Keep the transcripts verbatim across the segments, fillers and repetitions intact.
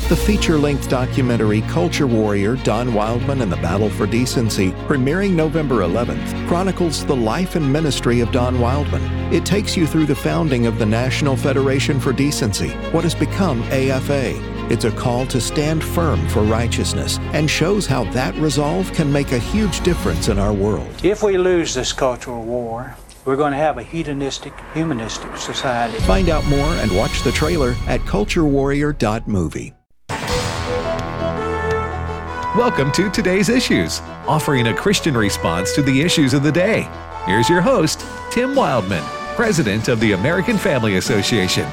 The feature-length documentary Culture Warrior, Don Wildman and the Battle for Decency, premiering November eleventh, chronicles the life and ministry of Don Wildman. It takes you through the founding of the National Federation for Decency, what has become A F A. It's a call to stand firm for righteousness and shows how that resolve can make a huge difference in our world. If we lose this cultural war, we're going to have a hedonistic, humanistic society. Find out more and watch the trailer at culture warrior dot movie. Welcome to Today's Issues, offering a Christian response to the issues of the day. Here's your host, Tim Wildman, President of the American Family Association.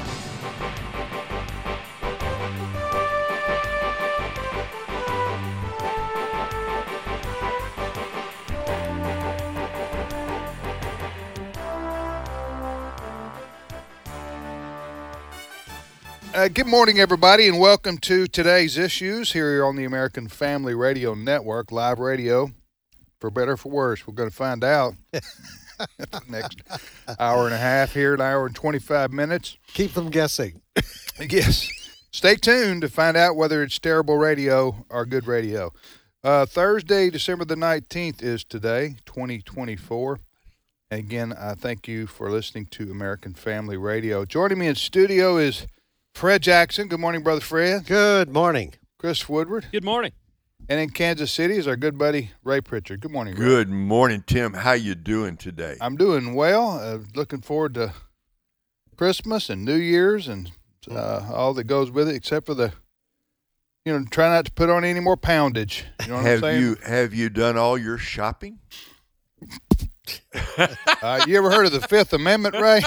Uh, good morning, everybody, and welcome to Today's Issues here on the American Family Radio Network, live radio, for better or for worse. We're going to find out the next hour and a half here, an hour and twenty-five minutes. Keep them guessing. Yes. Stay tuned to find out whether it's terrible radio or good radio. Uh, Thursday, December the nineteenth is today, twenty twenty-four. Again, I thank you for listening to American Family Radio. Joining me in studio is Fred Jackson. Good morning, Brother Fred. Good morning. Chris Woodward. Good morning. And in Kansas City is our good buddy, Ray Pritchard. Good morning, Ray. Good morning, Tim. How you doing today? I'm doing well. Uh, looking forward to Christmas and New Year's and uh, all that goes with it, except for the, you know, try not to put on any more poundage. You know what have I'm saying? you have you done all your shopping? uh, you ever heard of the Fifth Amendment, Ray?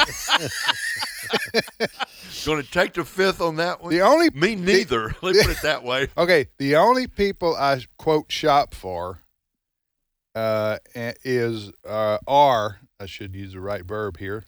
Going to take the fifth on that one? The only Me neither. The, Let's put it that way. Okay, the only people I quote shop for uh, is uh, are I should use the right verb here.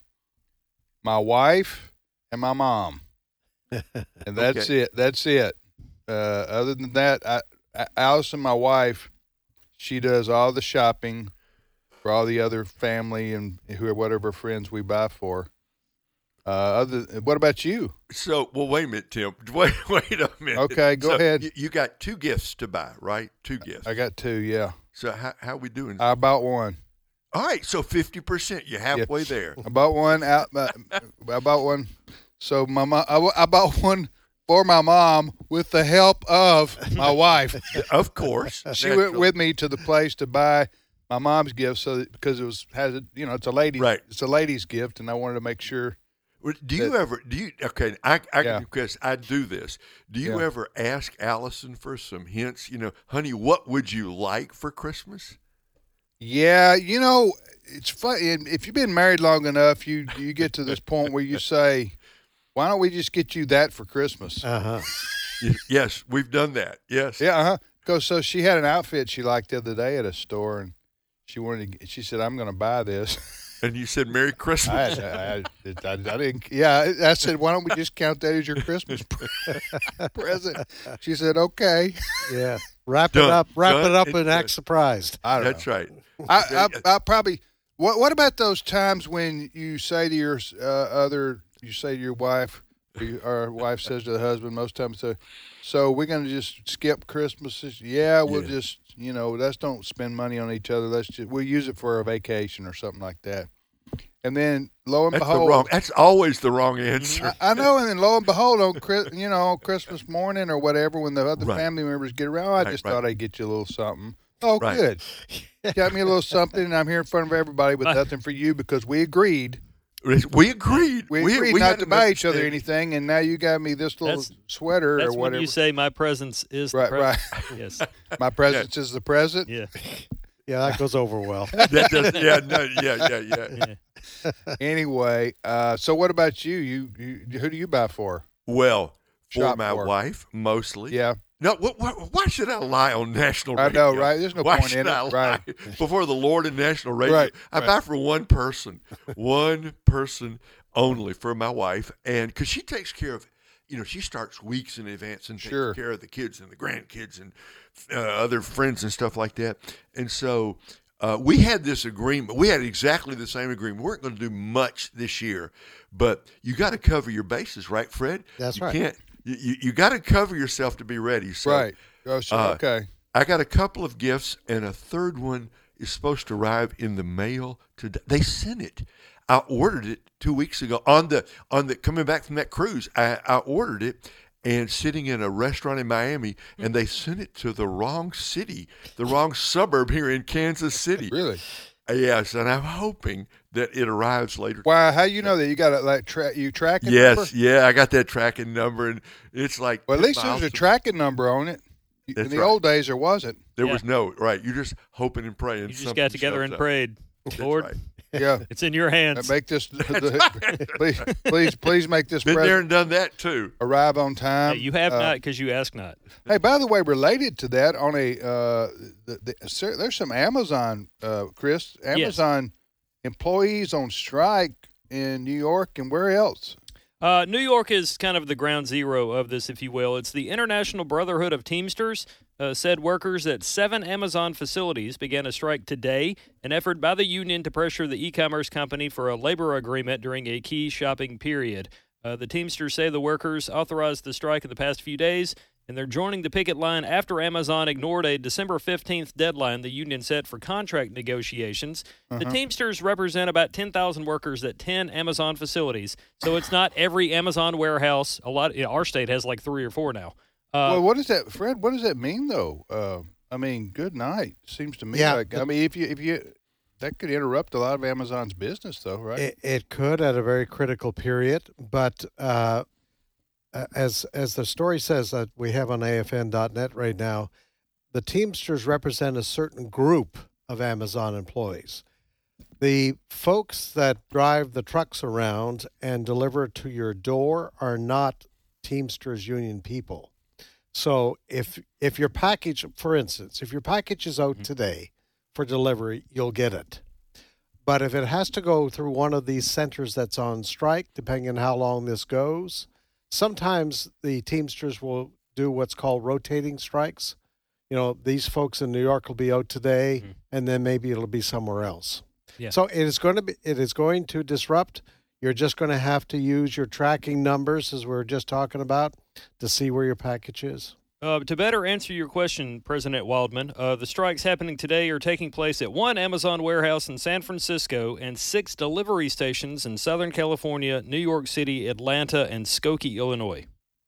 My wife and my mom, and that's Okay. it. That's it. Uh, other than that, I, I, Allison, my wife, she does all the shopping for all the other family and who whatever friends we buy for. Uh, other, what about you? So, well, wait a minute, Tim. Wait, wait a minute. Okay, go So ahead. You, you got two gifts to buy, right? Two gifts. I got two, yeah. So how how we doing? I bought one. All right, so fifty percent. You're halfway there. I bought one out. Uh, I bought one. So my mom, I, I bought one for my mom with the help of my wife. Of course. She went Naturally. with me to the place to buy my mom's gift, so that, because it was has a, you know it's a lady, Right. It's a lady's gift, and I wanted to make sure. Well, Do you that- ever, do you, okay, I, I Yeah. because I do this. Do you Yeah. ever ask Allison for some hints? You know, honey, what would you like for Christmas? Yeah, you know, it's fun. If you've been married long enough, you you get to this point where you say, "Why don't we just get you that for Christmas?" Uh-huh. Y- Yes, we've done that. Yes. Yeah, uh-huh. Because so she had an outfit she liked the other day at a store, and she wanted to. She said, "I'm going to buy this." And you said Merry Christmas. I, I, I, I, I didn't. Yeah, I said, "Why don't we just count that as your Christmas present?" She said, "Okay." Yeah. Wrap Done. it up. Wrap Done it up and and act done. surprised. I don't That's know. right. I, I, I probably. What What about those times when you say to your uh, other, you say to your wife, or you- or wife says to the husband, most times, so, so we're going to just skip Christmas? Yeah, we'll Yeah. just, you know, let's don't spend money on each other. Let's just, we'll use it for a vacation or something like that. And then lo and That's the behold, wrong. That's always the wrong answer. I, I know, and then lo and behold, on Chris, you know, on Christmas morning or whatever, when the other Right. family members get around, oh, I Right, just right. thought I'd get you a little something. Oh, Right. good. Got me a little something, and I'm here in front of everybody with nothing for you because we agreed. We agreed. We agreed we not had to an buy each other understanding. anything, and now you got me this little That's- sweater That's or when whatever. you say my presence is Right, the present. Yes. My presence is the present. Yeah. Yeah, that goes over well. That does, yeah, no, yeah, yeah, yeah. Yeah. Anyway, uh, so what about you? You, you? Who do you buy for? Well, for Shop my for. wife, mostly. Yeah, No, what, what, why should I lie on national I radio? know, right? There's no why point should in it, I lie right. before the Lord and national radio? Right, I right. buy for one person, one person only for my wife, and because she takes care of, you know, she starts weeks in advance and takes Sure. care of the kids and the grandkids and uh, other friends and stuff like that. And so uh, we had this agreement. We had exactly the same agreement. We weren't going to do much this year, but you got to cover your bases, right, Fred? That's you right. Can't, you, you, you got to cover yourself to be ready. So, right. Oh, so, uh, okay. I got a couple of gifts, and a third one is supposed to arrive in the mail today. They sent it. I ordered it two weeks ago on the on the coming back from that cruise. I, I ordered it, and sitting in a restaurant in Miami, and they sent it to the wrong city, the wrong suburb here in Kansas City. Really? Yes, and I'm hoping that it arrives later. Why? How you know that you got it like tra- you tracking? Yes, number? yeah, I got that tracking number, and it's like. Well, at least miles there's a to- tracking number on it. That's in the right. old days, there wasn't. There Yeah. was no right. You're just hoping and praying. You just something got together shows and up. prayed. That's Lord, right. Yeah. it's in your hands. Make this, the, please, please, please make this Been there present and done that too. arrive on time. Hey, you have Uh, not because you ask not. Hey, by the way, related to that, on a uh, the, the, sir, there's some Amazon, uh, Chris, Amazon employees on strike in New York and where else? Uh, New York is kind of the ground zero of this, if you will. It's the International Brotherhood of Teamsters. Uh, said workers at seven Amazon facilities began a strike today, an effort by the union to pressure the e-commerce company for a labor agreement during a key shopping period. Uh, the Teamsters say the workers authorized the strike in the past few days, and they're joining the picket line after Amazon ignored a December fifteenth deadline the union set for contract negotiations. The Teamsters represent about ten thousand workers at ten Amazon facilities, so it's not every Amazon warehouse. A lot, you know, our state has like three or four now. Uh, well, what does that, Fred? What does that mean, though? Uh, I mean, good night. Seems to me Yeah, like. the- I mean, if you if you that could interrupt a lot of Amazon's business, though, right? It, it could at a very critical period, but uh, as as the story says that we have on A F N dot net right now, the Teamsters represent a certain group of Amazon employees. The folks that drive the trucks around and deliver it to your door are not Teamsters union people. So if if your package, for instance, if your package is out today for delivery, you'll get it. But if it has to go through one of these centers that's on strike, depending on how long this goes, sometimes the Teamsters will do what's called rotating strikes. You know, these folks in New York will be out today, Mhm. and then maybe it'll be somewhere else. Yeah. So it is going to be it is going to disrupt. You're just going to have to use your tracking numbers, as we were just talking about, to see where your package is. Uh, to better answer your question, President Wildman, uh, the strikes happening today are taking place at one Amazon warehouse in San Francisco and six delivery stations in Southern California, New York City, Atlanta, and Skokie, Illinois.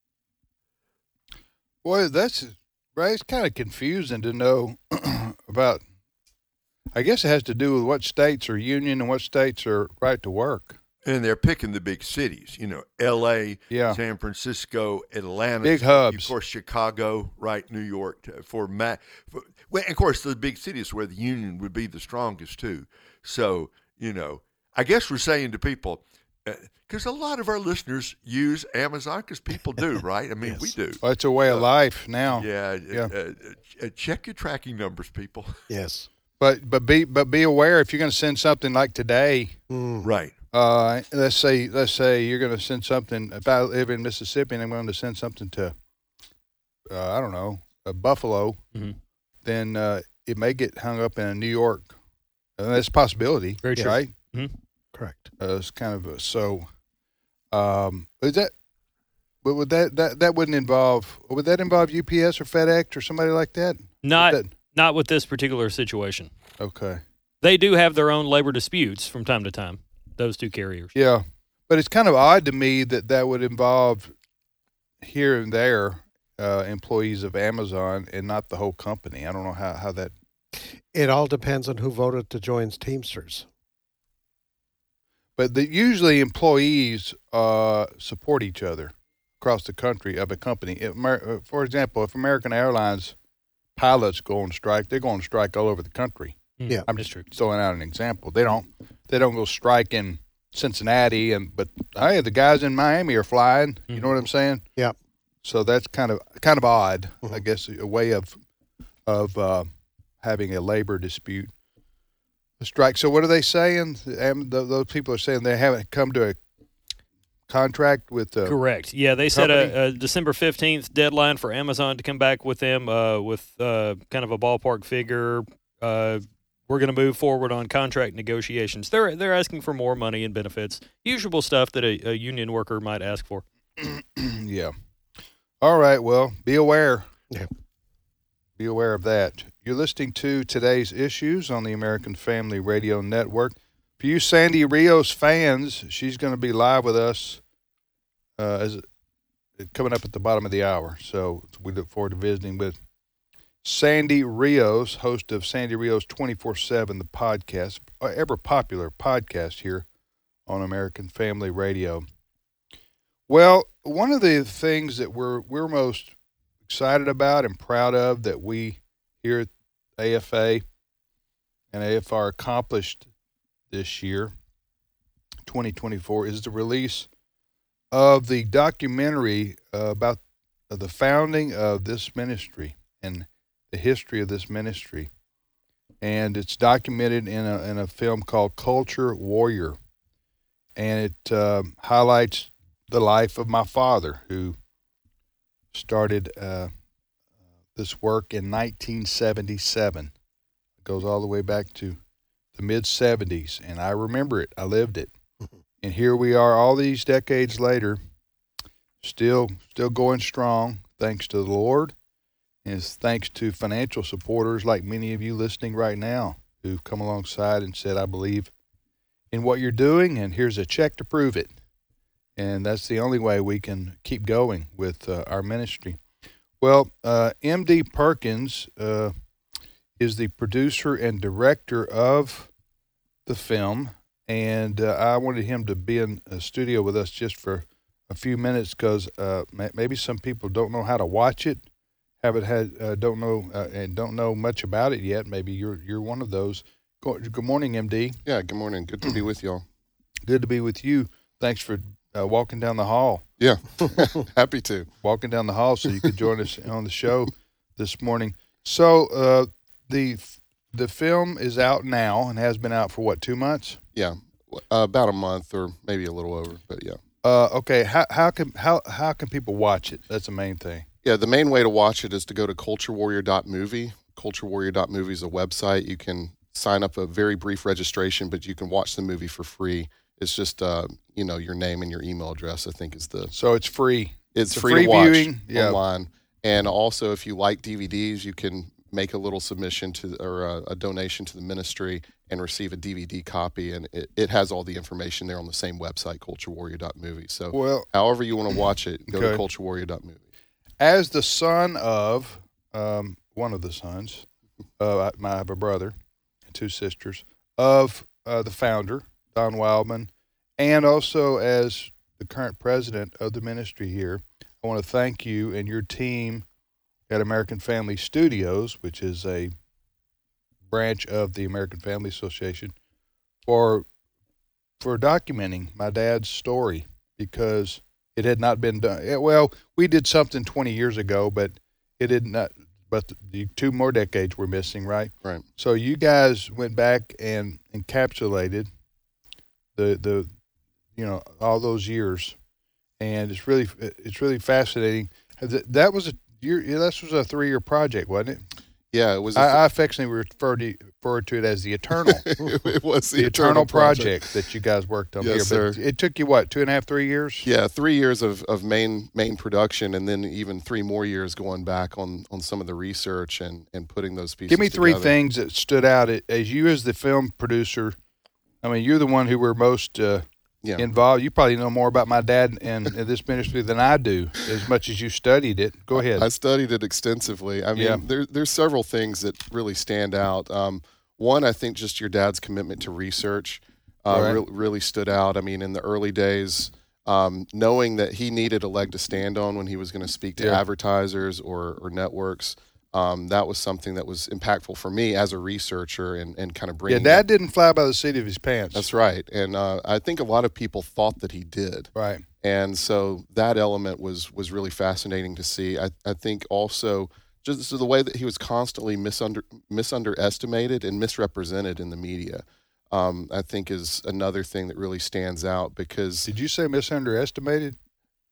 Boy, that's right. It's kind of confusing to know about. I guess it has to do with what states are union and what states are right to work. And they're picking the big cities, you know, L A, Yeah. San Francisco, Atlanta, Big hubs. of course, Chicago, right, New York. to- For, ma- for well, of course, the big cities where the union would be the strongest too. So, you know, I guess we're saying to people, because a lot of our listeners use Amazon, because people do, right? I mean, we do. Well, it's a way of life now. Yeah, Yeah. uh, uh, check your tracking numbers, people. Yes. But but be but be aware if you're going to send something like today. Mm. Right. Uh, let's say let's say you're going to send something. If I live in Mississippi and I'm going to send something to, uh, I don't know, uh, Buffalo, Mhm. then uh, it may get hung up in New York. Uh, that's a possibility, Very true. right? Correct. Uh, it's kind of a, so. Um, is that? But would that, that that wouldn't involve? Would that involve U P S or FedEx or somebody like that? Not, That- not with this particular situation. okay. They do have their own labor disputes from time to time, those two carriers. Yeah, but it's kind of odd to me that that would involve here and there uh, employees of Amazon and not the whole company. I don't know how, how that. It all depends on who voted to join Teamsters. But the, usually employees uh, support each other across the country of a company. If, Amer- uh, for example, if American Airlines pilots go on strike, they're going on strike all over the country. Yeah, I'm that's just true. throwing out an example. They don't they don't go strike in Cincinnati, and but hey, the guys in Miami are flying. You know what I'm saying? Yeah. So that's kind of kind of odd, Mhm. I guess, a way of of uh, having a labor dispute, a strike. So what are they saying? Um, th- Those people are saying they haven't come to a contract with. Uh, Correct. Yeah, they set company? a, a December fifteenth deadline for Amazon to come back with them uh, with uh, kind of a ballpark figure. Uh, we're going to move forward on contract negotiations. They're they're asking for more money and benefits, usual stuff that a, a union worker might ask for. yeah. All right, well, be aware. Yeah. Be aware of that. You're listening to Today's Issues on the American Family Radio Network. For you Sandy Rios fans, she's going to be live with us uh, as coming up at the bottom of the hour. So we look forward to visiting with Sandy Rios, host of Sandy Rios twenty-four seven, the podcast, ever popular podcast here on American Family Radio. Well, one of the things that we're we're most excited about and proud of that we here at A F A and A F R accomplished this year, twenty twenty-four, is the release of the documentary uh, about uh, the founding of this ministry and the history of this ministry. And it's documented in a, in a film called Culture Warrior. And it uh, highlights the life of my father, who started uh, this work in nineteen seventy-seven. It goes all the way back to the mid-seventies, and I remember it. I lived it. And here we are all these decades later, still still going strong, thanks to the Lord, and it's thanks to financial supporters like many of you listening right now who've come alongside and said, I believe in what you're doing, and here's a check to prove it. And that's the only way we can keep going with uh, our ministry. Well, uh, M D Perkins uh, is the producer and director of the film, and uh, I wanted him to be in a studio with us just for a few minutes because uh, maybe some people don't know how to watch it, haven't had, uh, don't know, uh, and don't know much about it yet. Maybe you're you're one of those. Good morning, M D. Yeah, good morning. Good to be with y'all. Good to be with you. Thanks for uh, walking down the hall. Yeah, happy to. Walking down the hall so you could join us on the show this morning. So uh, the the film is out now and has been out for, what, two months? Yeah, uh, about a month or maybe a little over, but yeah. Uh, okay, how how can how how can people watch it? That's the main thing. Yeah, the main way to watch it is to go to culture warrior dot movie. culture warrior dot movie is a website. You can sign up a very brief registration, but you can watch the movie for free. It's just, uh, you know, your name and your email address, I think, is the... So it's free. It's, it's free, free to watch viewing. online. Yeah. And also, if you like D V Ds, you can make a little submission to or a, a donation to the ministry and receive a D V D copy. And it, it has all the information there on the same website, culture warrior dot movie. So well, however you want to watch it, go okay. to culture warrior dot movie. As the son of um, one of the sons, uh, I, I have a brother and two sisters, of uh, the founder, Don Wildman, and also as the current president of the ministry here, I want to thank you and your team at American Family Studios, which is a branch of the American Family Association, for for documenting my dad's story, because it had not been done. Well, we did something twenty years ago, but it did not. But the two more decades were missing, right? Right. So you guys went back and encapsulated the the, you know, all those years, and it's really it's really fascinating. That was a year. This was a three year project, wasn't it? Yeah, it was. I, I affectionately refer to refer to it as the Eternal. It was the, the Eternal, Eternal project. project that you guys worked on yes, here. But sir. It took you what, two and a half, three years? Yeah, three years of, of main main production, and then even three more years going back on, on some of the research and, and putting those pieces. Give me three together. things that stood out as you as the film producer. I mean, you're the one who were most uh, yeah. involved. You probably know more about my dad and, and this ministry than I do, as much as you studied it. Go ahead. I studied it extensively. I mean, Yeah. there, there's several things that really stand out. Um, one, I think just your dad's commitment to research uh, Right. re- really stood out. I mean, in the early days, um, knowing that he needed a leg to stand on when he was going to speak to Yeah. advertisers or, or networks, um, that was something that was impactful for me as a researcher and, and kind of Yeah, bringing Dad didn't fly by the seat of his pants. That's right. And uh, I think a lot of people thought that he did. Right. And so that element was was really fascinating to see. I, I think also just the way that he was constantly misunder, misunderestimated and misrepresented in the media, um, I think is another thing that really stands out because... Did you say misunderestimated?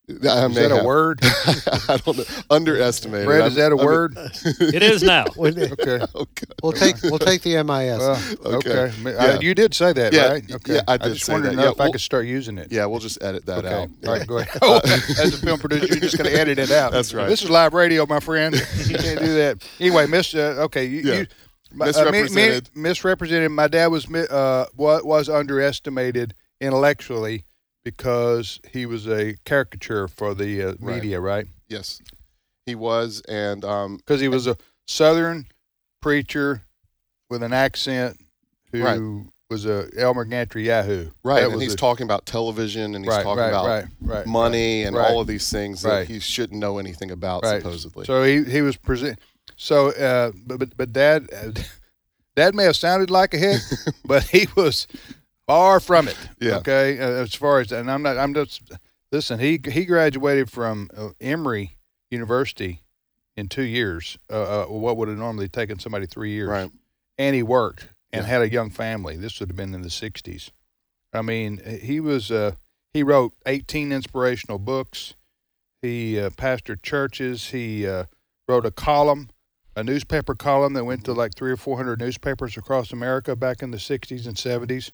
I Is may that a have. word? I don't know. Underestimated. Brett, I'm- is that a I'm- word? It is now. Okay. Okay. We'll take we'll take the M I S. Well, Okay. okay. I- Yeah. you did say that, Yeah, right? y- Okay. yeah, I did just say wanted that. to know Yeah, if I well- could start using it. Yeah, we'll just edit that Okay. out. All right, go ahead. Oh, as a film producer, you're just going to edit it out. That's right. This is live radio, my friend. You can't do that. Anyway, miss. Uh, okay, you, Yeah. you my- Misrepresented. Uh, me, me, misrepresented. My dad was mi- uh was, was underestimated intellectually because he was a caricature for the uh, Right. media, right? Yes, he was, and um, Because he was a Southern preacher with an accent who Right. was a Elmer Gantry Yahoo. right, That and was he's a- talking about television, and he's right, talking right, about right, right, money right, and right. all of these things that Right. he shouldn't know anything about, Right. supposedly. So he he was present. So, uh, but but but dad, uh, dad may have sounded like a hick, but he was far from it. Yeah. Okay. Uh, as far as, and I'm not. I'm just listen. He he graduated from uh, Emory University in two years. Uh, uh, what would have normally taken somebody three years. Right. And he worked and Yeah. had a young family. This would have been in the sixties. I mean, he was. Uh, he wrote eighteen inspirational books. He uh, pastored churches. He uh, wrote a column, a newspaper column that went to like three or four hundred newspapers across America back in the sixties and seventies.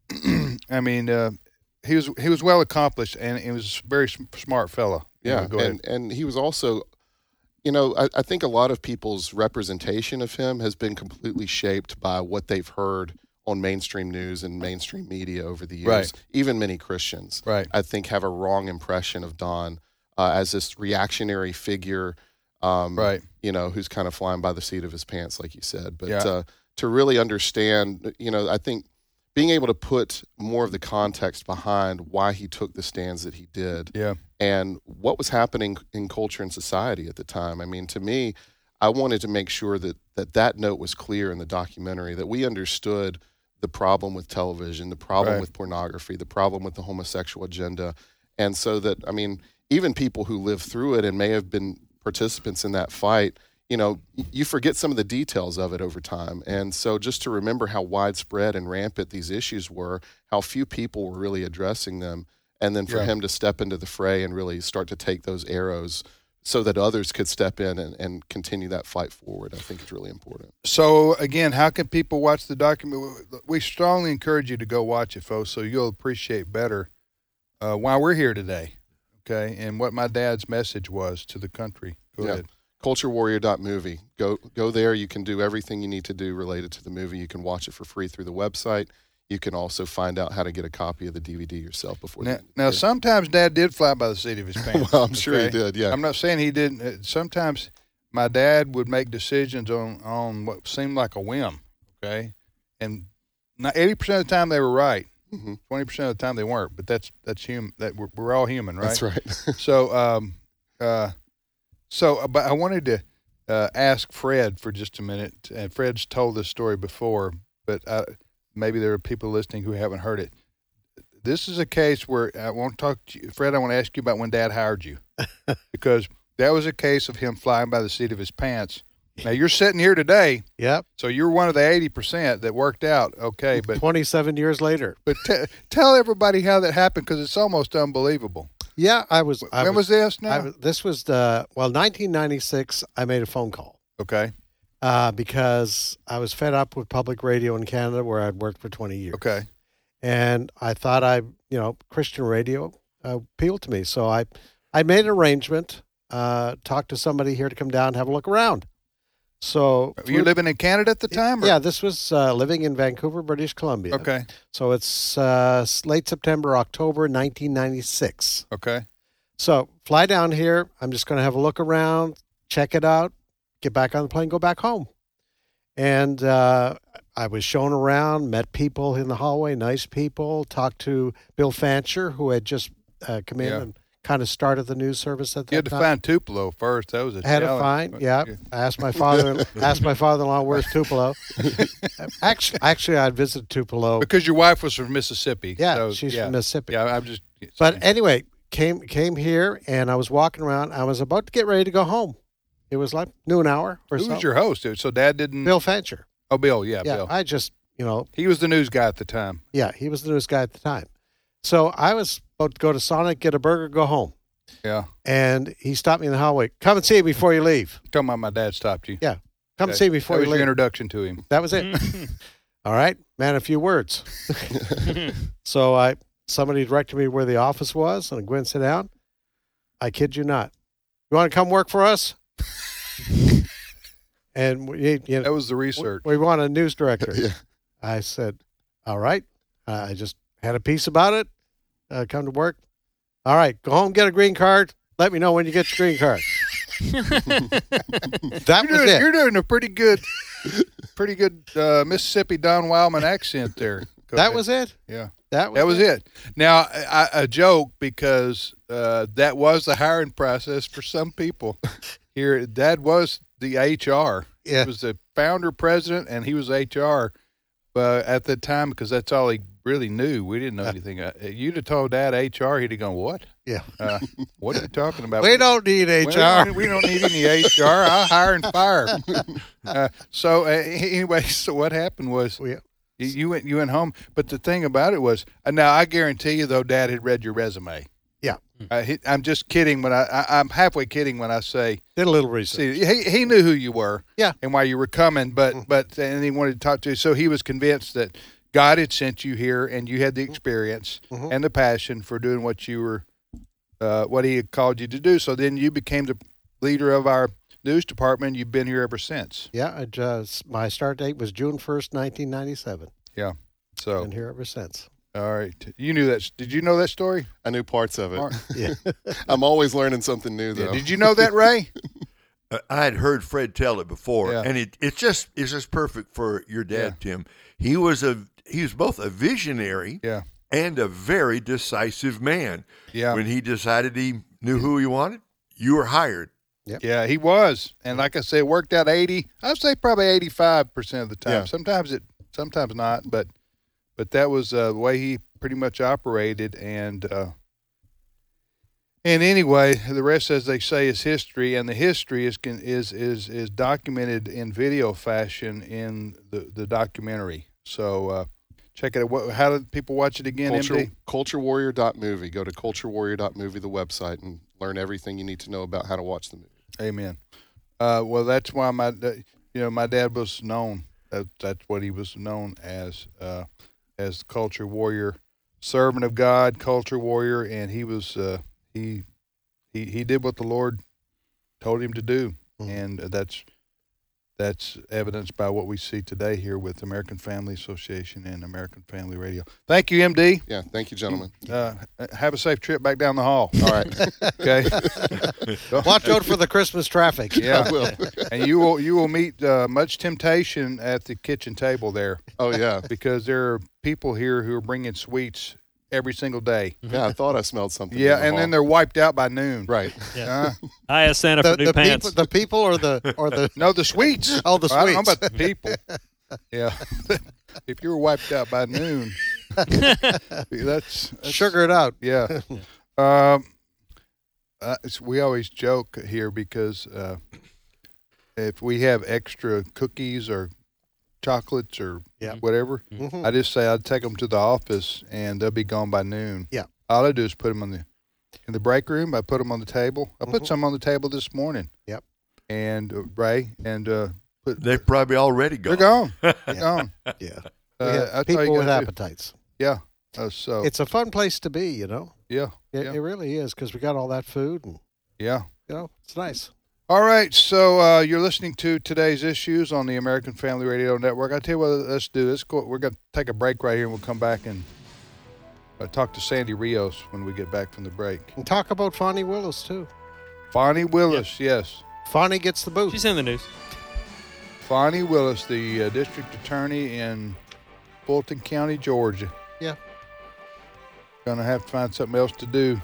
I mean, uh, he was he was well accomplished, and he was a very sm- smart fella. You Yeah, know, go ahead. and and he was also, you know, I, I think a lot of people's representation of him has been completely shaped by what they've heard on mainstream news and mainstream media over the years. Right. Even many Christians, Right. I think, have a wrong impression of Don uh, as this reactionary figure, um, Right. you know, who's kind of flying by the seat of his pants, like you said. But Yeah. uh, to really understand, you know, I think being able to put more of the context behind why he took the stands that he did Yeah. and what was happening in culture and society at the time. I mean, to me, I wanted to make sure that that, that note was clear in the documentary, that we understood the problem with television, the problem Right. with pornography, the problem with the homosexual agenda. And so that, I mean, even people who lived through it and may have been participants in that fight, you know, y- you forget some of the details of it over time. And so just to remember how widespread and rampant these issues were, how few people were really addressing them, and then for Yeah. him to step into the fray and really start to take those arrows so that others could step in and, and continue that fight forward, I think is really important. So again, how can people watch the document? We strongly encourage you to go watch it, folks, so you'll appreciate better uh, why we're here today, okay, and what my dad's message was to the country. Go Yeah. ahead. culture warrior dot movie. Go go there. You can do everything you need to do related to the movie. You can watch it for free through the website. You can also find out how to get a copy of the D V D yourself before. Now, the, now sometimes Dad did fly by the seat of his pants. Well, I'm sure he okay? did, yeah. I'm not saying he didn't. Uh, Sometimes my dad would make decisions on, on what seemed like a whim, okay, and not eighty percent of the time they were right. Mhm. Twenty percent of the time they weren't. But that's that's human. That we're, we're all human, right? That's right. So, um, uh, so, uh, but I wanted to uh, ask Fred for just a minute, and Fred's told this story before, but uh, maybe there are people listening who haven't heard it. This is a case where I want to talk to you, Fred. I want to ask you about when Dad hired you, because that was a case of him flying by the seat of his pants. Now you're sitting here today, Yep. so you're one of the eighty percent that worked out okay. But twenty-seven years later. but t- tell everybody how that happened, because it's almost unbelievable. Yeah, I was. I when was, this? Now I was- this was the well, nineteen ninety-six. I made a phone call okay, uh, because I was fed up with public radio in Canada, where I'd worked for twenty years. okay, And I thought I, you know, Christian radio uh, appealed to me, so I, I made an arrangement. Uh, talked to somebody here to come down and have a look around. So were you living in Canada at the time? Or? Yeah, this was uh, living in Vancouver, British Columbia. Okay. So it's uh, late September, October, nineteen ninety-six. Okay. So fly down here. I'm just going to have a look around, check it out, get back on the plane, go back home. And uh, I was shown around, met people in the hallway, nice people, talked to Bill Fancher, who had just uh, come in Yeah. and kind of started the news service at that You had to time. find Tupelo first. That was a I had to challenge. find, yeah. I asked my father, asked my father-in-law, "Where's Tupelo?" actually, actually, I'd visited Tupelo. Because your wife was from Mississippi. Yeah, so, she's yeah. from Mississippi. Yeah, I'm just. But anyway, came came here, and I was walking around. I was about to get ready to go home. It was like noon hour or who so. was your host? So Dad didn't. Bill Fancher. Oh, Bill. Yeah, Yeah, Bill. I just, you know, He was the news guy at the time. yeah, he was the news guy at the time. So I was about to go to Sonic, get a burger, go home. Yeah. And he stopped me in the hallway. Come and see me before you leave. Talking about my dad stopped you. Yeah. Come Okay. see me before That you was your leave. introduction to him. That was it. All right, man, a few words. So I somebody directed me where the office was, and I went and sit down. I kid you not. You want to come work for us? And we, you know, That was the research. we want a news director. Yeah. I said, all right. Uh, I just had a piece about it. Uh, come to work. All right, go home, get a green card. Let me know when you get your green card. That You're was doing, it. you're doing a pretty good, pretty good uh, Mississippi Don Wildman accent there. Go That ahead. was it. Yeah. That was, That was it. Now, I, I joke because uh, that was the hiring process for some people. Here, Dad was the H R. Yeah. He was the founder, president, and he was H R uh, at the time because that's all he really knew. We didn't know anything. Uh, you'd have told Dad H R, he'd have gone, what? Yeah. Uh, what are you talking about? We don't need We H R. don't, we don't need any H R. I'll hire and fire. Uh, so uh, anyway, so what happened was We- you, you went you went home. But the thing about it was, uh, now I guarantee you, though, Dad had read your resume. Yeah. Uh, he, I'm just kidding when I, I I'm halfway kidding when I say, Did a little research. see, he he knew who you were, Yeah. and why you were coming, but but and he wanted to talk to you. So he was convinced that God had sent you here, and you had the experience Mhm. and the passion for doing what you were, uh, what He had called you to do. So then you became the leader of our news department. You've been here ever since. Yeah, I just, my start date was June first, nineteen ninety-seven. Yeah. So Been here ever since. all right, you knew that. Did you know that story? I knew parts of it. All right. Yeah. I'm always learning something new, Yeah. though. Did you know that, Ray? Uh, I had heard Fred tell it before, Yeah. and it it's just it's just perfect for your dad, Tim. He was a he was both a visionary Yeah. and a very decisive man. Yeah. When he decided he knew who he wanted, you were hired. Yeah, he was, and like I said, it worked out eighty. I'd say probably eighty-five percent of the time. Yeah. Sometimes it, sometimes not, but but that was uh, the way he pretty much operated. And uh, and anyway, the rest, as they say, is history, and the history is can- is is is documented in video fashion in the the documentary. So uh, check it out. What, how do people watch it again? Culture, M D? culture warrior dot movie. Go to culture warrior dot movie, the website, and learn everything you need to know about how to watch the movie. Amen. Uh, well, that's why my, da- you know, my dad was known. That, that's what he was known as, uh, as culture warrior, servant of God, culture warrior, and he was uh, he he he did what the Lord told him to do, Mhm. and that's that's evidenced by what we see today here with American Family Association and American Family Radio. Thank you, M D. Yeah, thank you, gentlemen. Uh, have a safe trip back down the hall. All right. Okay. Watch out for the Christmas traffic. Yeah. I will. And you will you will meet uh, much temptation at the kitchen table there, Oh, yeah. because there are people here who are bringing sweets every single day. Yeah, I thought I smelled something. Yeah, in the and then hall. they're wiped out by noon. Right. Yeah. Uh, I asked Santa The, for new the pants. people, the people, or the or the no, the sweets. Oh, the I don't know sweets. about the people. Yeah, if you were wiped out by noon, that's, that's sugar it out. Yeah. um, uh, it's- we always joke here because uh, if we have extra cookies or chocolates or Yeah. whatever, Mhm. I just say I'd take them to the office and they'll be gone by noon. Yeah. All I do is put them on the in the break room. I put them on the table. I put Mhm. some on the table this morning. Yep. And uh, Ray and uh, put They're probably already gone. they're gone. They're gone. Yeah. Uh, We have that's all you people with gotta do. appetites. Yeah. Uh, so It's a fun place to be, you know. yeah. It, Yeah. it really is, because we got all that food, and Yeah. you know, it's nice. All right, so uh, you're listening to today's issues on the American Family Radio Network. I tell you what, let's do this. Go, we're going to take a break right here, and we'll come back and uh, talk to Sandy Rios when we get back from the break. And talk about Fonnie Willis too. Fonnie Willis, yes, Fonnie gets the boot. She's in the news. Fonnie Willis, the uh, district attorney in Fulton County, Georgia. Yeah. Gonna have to find something else to do,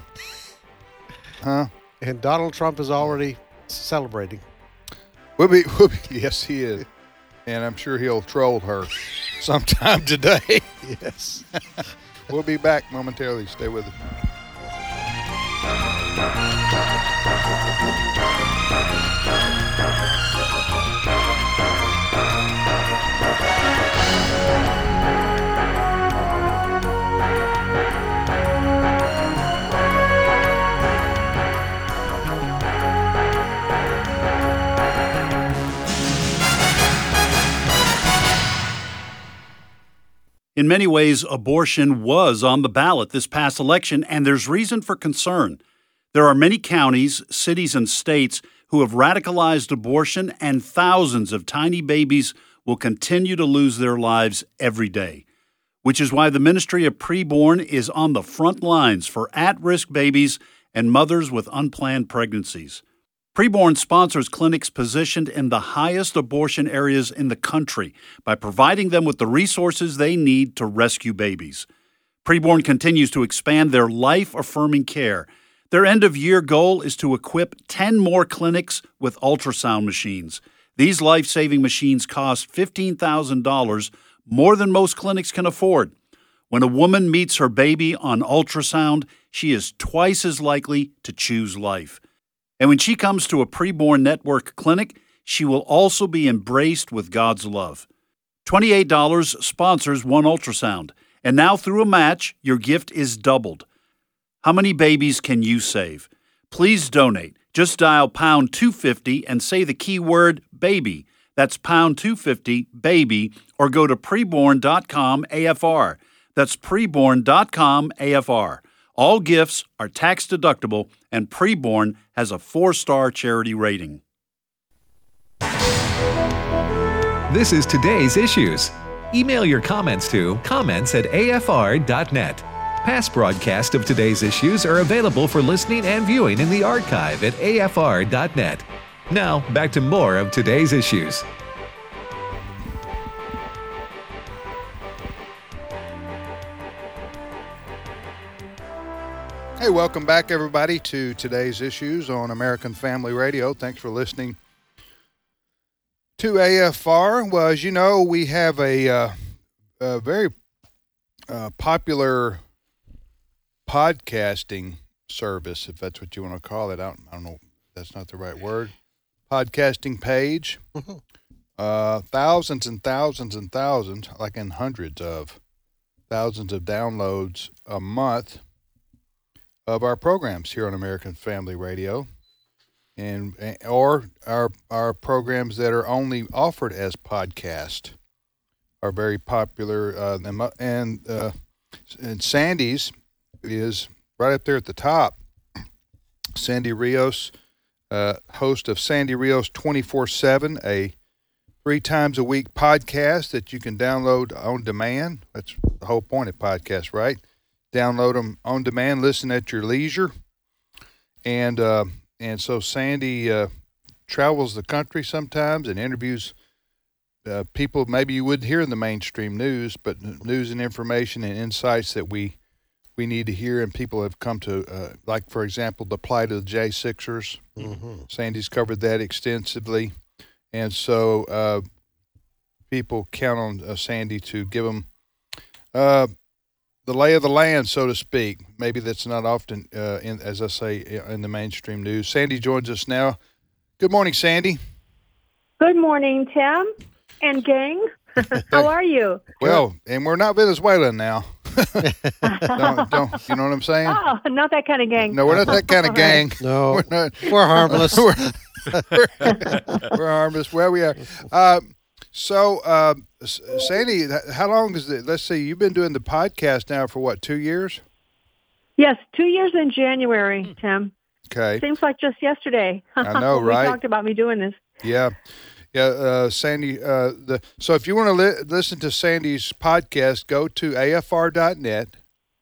huh? And Donald Trump is already celebrating. We'll be, we'll be, yes, he is, and I'm sure he'll troll her sometime today. Yes. We'll be back momentarily. Stay with us. In many ways, abortion was on the ballot this past election, and there's reason for concern. There are many counties, cities, and states who have radicalized abortion, and thousands of tiny babies will continue to lose their lives every day, which is why the Ministry of Preborn is on the front lines for at-risk babies and mothers with unplanned pregnancies. Preborn sponsors clinics positioned in the highest abortion areas in the country by providing them with the resources they need to rescue babies. Preborn continues to expand their life-affirming care. Their end-of-year goal is to equip ten more clinics with ultrasound machines. These life-saving machines cost fifteen thousand dollars, more than most clinics can afford. When a woman meets her baby on ultrasound, she is twice as likely to choose life. And when she comes to a Preborn Network clinic, she will also be embraced with God's love. twenty-eight dollars sponsors one ultrasound, and now through a match, your gift is doubled. How many babies can you save? Please donate. Just dial pound two fifty and say the keyword baby. That's pound two fifty, baby, or go to preborn dot com A F R. That's preborn dot com A F R. All gifts are tax deductible, and Preborn has a four-star charity rating. This is Today's Issues. Email your comments to comments at A F R dot net. Past broadcasts of Today's Issues are available for listening and viewing in the archive at A F R dot net. Now, back to more of Today's Issues. Hey, welcome back, everybody, to Today's Issues on American Family Radio. Thanks for listening to A F R. Well, as you know, we have a, uh, a very uh, popular podcasting service, if that's what you want to call it. I don't, I don't know if that's not the right word. Podcasting page. Uh, thousands and thousands and thousands, like in hundreds of thousands of downloads a month of our programs here on American Family Radio, and or our our programs that are only offered as podcast are very popular. Uh, and uh, and Sandy's is right up there at the top. Sandy Rios, uh, host of Sandy Rios twenty-four seven, a three times a week podcast that you can download on demand. That's the whole point of podcasts, right? Download them on demand, listen at your leisure. And uh, and so Sandy uh, travels the country sometimes and interviews uh, people maybe you wouldn't hear in the mainstream news, but news and information and insights that we we need to hear, and people have come to, uh, like, for example, the plight of the J Sixers. Mm-hmm. Sandy's covered that extensively. And so uh, people count on uh, Sandy to give them uh, the lay of the land, so to speak. Maybe that's not often, uh, in, as I say, in the mainstream news. Sandy joins us now. Good morning, Sandy. Good morning, Tim and gang. How are you? Well, and we're not Venezuelan now. don't, don't, you know what I'm saying? Oh, not that kind of gang. No, we're not that kind of gang. No, we're, not, we're harmless. we're, we're, we're harmless. Where we are. Uh, so, uh, Sandy, how long is it? Let's see, you've been doing the podcast now for what, two years? Yes, two years in January, Tim. Okay. Seems like just yesterday. I know, right? We talked about me doing this. Yeah. Yeah, uh, Sandy. Uh, the so if you want to li- listen to Sandy's podcast, go to A F R dot net.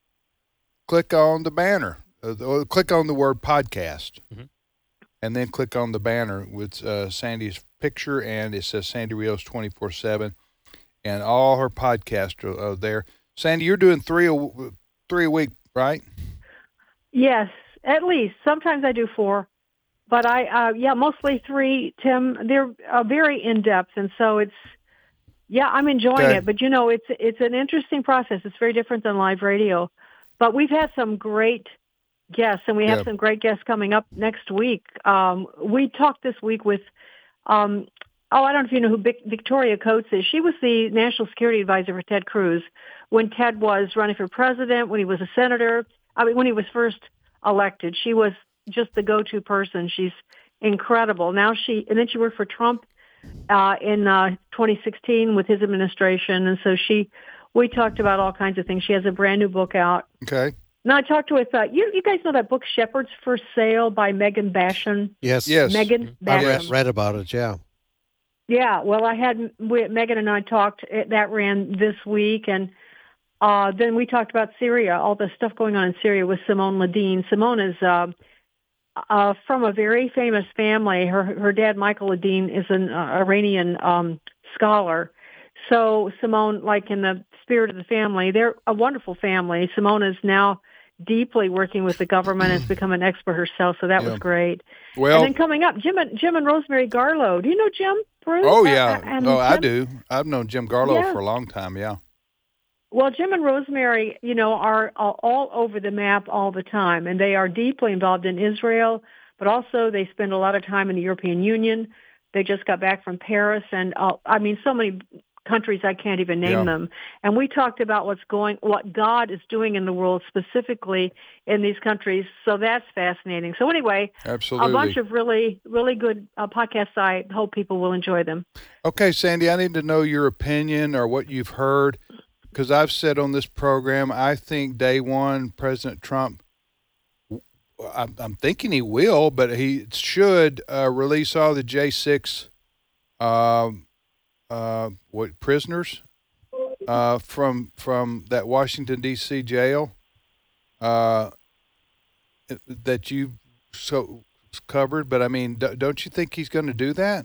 Click on the banner. Uh, or click on the word podcast, mm-hmm. and then click on the banner with uh, Sandy's picture, and it says Sandy Rios twenty-four seven, and all her podcasts are uh, there. Sandy, you're doing three a, three a week, right? Yes, at least. Sometimes I do four. But I, uh, yeah, mostly three, Tim. They're uh, very in-depth, and so it's, yeah, I'm enjoying okay. it. But, you know, it's it's an interesting process. It's very different than live radio. But we've had some great guests, and we have yeah. some great guests coming up next week. Um, we talked this week with, um, oh, I don't know if you know who Vic- Victoria Coates is. She was the national security advisor for Ted Cruz when Ted was running for president, when he was a senator, I mean, when he was first elected. She was just the go-to person. She's incredible. Now she, and then she worked for Trump uh, in uh, twenty sixteen with his administration, and so she we talked about all kinds of things. She has a brand new book out. Okay. Now I talked with uh, you. You guys know that book "Shepherds for Sale" by Megan Basham. Yes. Yes. Megan I Basham. read, read about it. Yeah. Yeah. Well, I had we, Megan and I talked. It, that ran this week, and uh, then we talked about Syria, all the stuff going on in Syria with Simone Ladine. Simone is uh, uh, from a very famous family. Her her dad, Michael Ladine, is an uh, Iranian um, scholar. So Simone, like in the spirit of the family, they're a wonderful family. Simone is now deeply working with the government, has become an expert herself, so that Yeah. was great. Well, and then coming up, Jim and Jim and Rosemary Garlow. Do you know Jim, Bruce? oh Uh, yeah, and oh I Tim? do. I've known Jim Garlow Yeah. for a long time. Yeah. Well, Jim and Rosemary, you know, are all, all over the map all the time, and they are deeply involved in Israel, but also they spend a lot of time in the European Union. They just got back from Paris, and uh, I mean, so many countries I can't even name Yeah. them. And we talked about what's going, what God is doing in the world specifically in these countries. So that's fascinating. So anyway, Absolutely. a bunch of really, really good uh, podcasts. I hope people will enjoy them. Okay, Sandy, I need to know your opinion or what you've heard, because I've said on this program, I think day one, President Trump, I'm, I'm thinking he will, but he should uh, release all the J six um, uh, what prisoners uh, from from that Washington D C jail uh, that you so covered. But I mean, d- don't you think he's going to do that?